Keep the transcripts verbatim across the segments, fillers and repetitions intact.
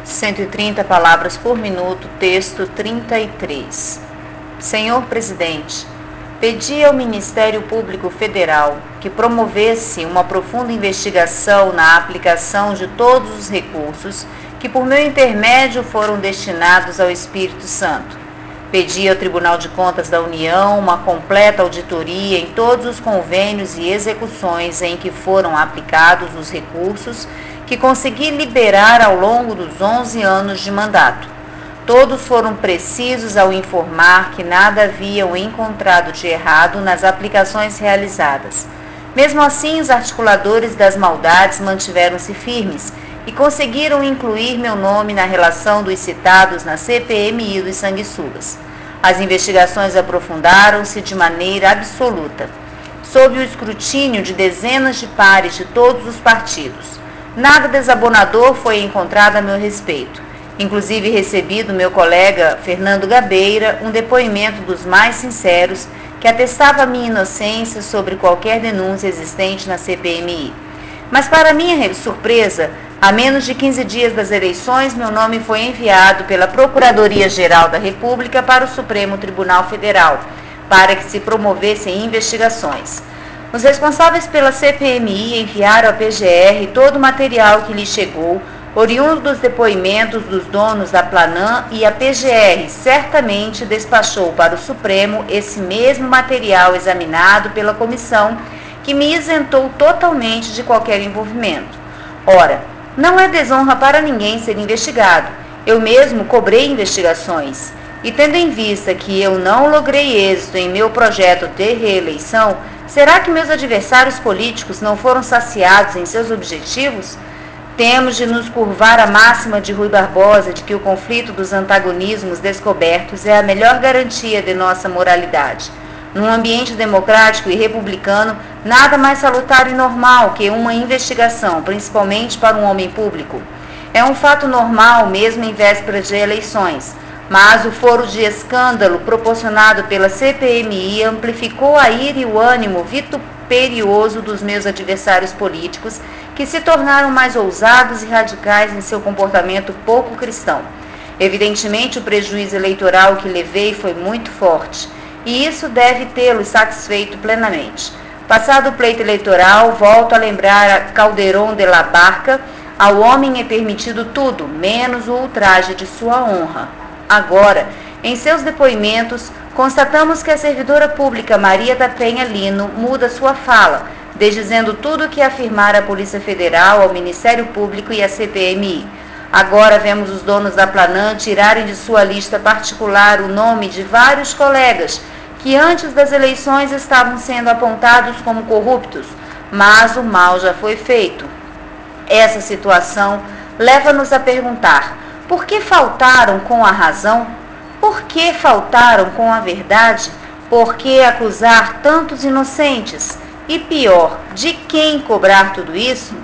cento e trinta palavras por minuto, texto trinta e três. Senhor Presidente, pedi ao Ministério Público Federal que promovesse uma profunda investigação na aplicação de todos os recursos que por meu intermédio foram destinados ao Espírito Santo. Pedi ao Tribunal de Contas da União uma completa auditoria em todos os convênios e execuções em que foram aplicados os recursos que consegui liberar ao longo dos onze anos de mandato. Todos foram precisos ao informar que nada haviam encontrado de errado nas aplicações realizadas. Mesmo assim, os articuladores das maldades mantiveram-se firmes e conseguiram incluir meu nome na relação dos citados na C P M I dos sanguessugas. As investigações aprofundaram-se de maneira absoluta, sob o escrutínio de dezenas de pares de todos os partidos. Nada desabonador foi encontrado a meu respeito. Inclusive recebi do meu colega Fernando Gabeira um depoimento dos mais sinceros que atestava minha inocência sobre qualquer denúncia existente na C P M I. Mas para minha surpresa, a menos de quinze dias das eleições, meu nome foi enviado pela Procuradoria-Geral da República para o Supremo Tribunal Federal, para que se promovessem investigações. Os responsáveis pela C P M I enviaram à P G R todo o material que lhes chegou, oriundo dos depoimentos dos donos da Planam, e a P G R certamente despachou para o Supremo esse mesmo material examinado pela comissão, que me isentou totalmente de qualquer envolvimento. Ora, não é desonra para ninguém ser investigado. Eu mesmo cobrei investigações. E tendo em vista que eu não logrei êxito em meu projeto de reeleição, será que meus adversários políticos não foram saciados em seus objetivos? Temos de nos curvar à máxima de Rui Barbosa de que o conflito dos antagonismos descobertos é a melhor garantia de nossa moralidade. Num ambiente democrático e republicano, nada mais salutar e normal que uma investigação, principalmente para um homem público. É um fato normal mesmo em vésperas de eleições, mas o foro de escândalo proporcionado pela C P M I amplificou a ira e o ânimo vituperioso dos meus adversários políticos, que se tornaram mais ousados e radicais em seu comportamento pouco cristão. Evidentemente, o prejuízo eleitoral que levei foi muito forte, e isso deve tê-lo satisfeito plenamente. Passado o pleito eleitoral, volto a lembrar a Calderón de la Barca: ao homem é permitido tudo, menos o ultraje de sua honra. Agora, em seus depoimentos, constatamos que a servidora pública Maria da Penha Lino muda sua fala, desdizendo tudo o que afirmara a Polícia Federal, ao Ministério Público e à C P M I. Agora vemos os donos da Planam tirarem de sua lista particular o nome de vários colegas que antes das eleições estavam sendo apontados como corruptos, mas o mal já foi feito. Essa situação leva-nos a perguntar: por que faltaram com a razão? Por que faltaram com a verdade? Por que acusar tantos inocentes? E pior, de quem cobrar tudo isso?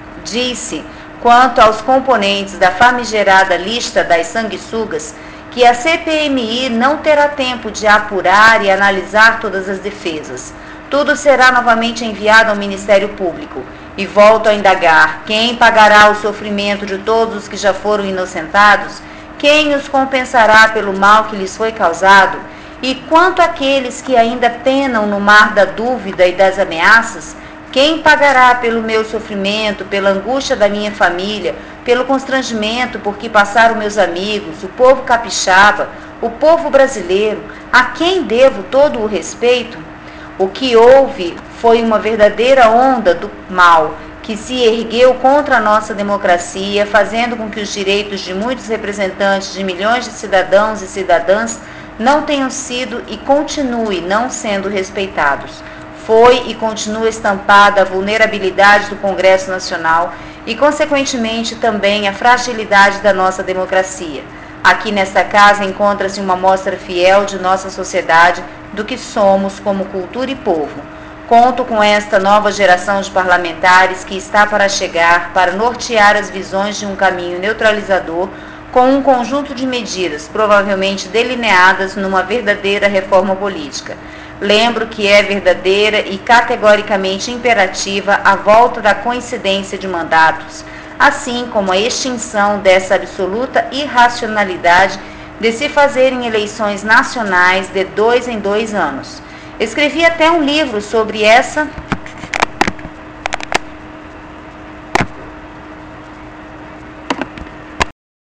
Disse, quanto aos componentes da famigerada lista das sanguessugas, que a C P M I não terá tempo de apurar e analisar todas as defesas. Tudo será novamente enviado ao Ministério Público. E volto a indagar: quem pagará o sofrimento de todos os que já foram inocentados? Quem os compensará pelo mal que lhes foi causado? E quanto àqueles que ainda penam no mar da dúvida e das ameaças, quem pagará pelo meu sofrimento, pela angústia da minha família, pelo constrangimento por que passaram meus amigos, o povo capixaba, o povo brasileiro? A quem devo todo o respeito? O que houve foi uma verdadeira onda do mal que se ergueu contra a nossa democracia, fazendo com que os direitos de muitos representantes de milhões de cidadãos e cidadãs não tenham sido e continue não sendo respeitados. Foi e continua estampada a vulnerabilidade do Congresso Nacional e, consequentemente, também a fragilidade da nossa democracia. Aqui nesta casa encontra-se uma mostra fiel de nossa sociedade, do que somos como cultura e povo. Conto com esta nova geração de parlamentares que está para chegar para nortear as visões de um caminho neutralizador, com um conjunto de medidas, provavelmente delineadas numa verdadeira reforma política. Lembro que é verdadeira e categoricamente imperativa a volta da coincidência de mandatos, assim como a extinção dessa absoluta irracionalidade de se fazerem eleições nacionais de dois em dois anos. Escrevi até um livro sobre essa